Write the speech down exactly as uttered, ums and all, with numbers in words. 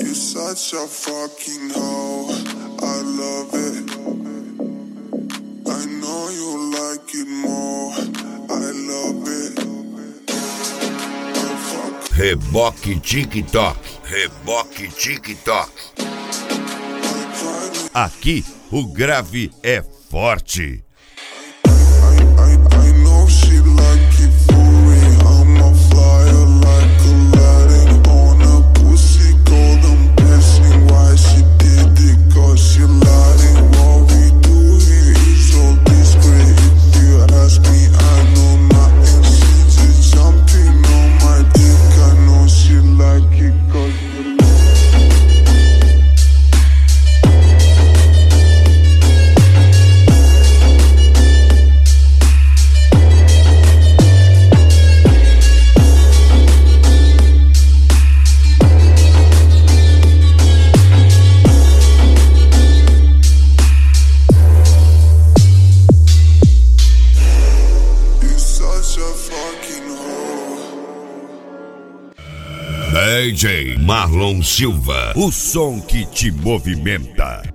You're such a fucking hoe, I love it. I know you like it more, I love it. Reboque TikTok, Reboque TikTok. Aqui o grave é forte. D J Marlon Silva, o som que te movimenta.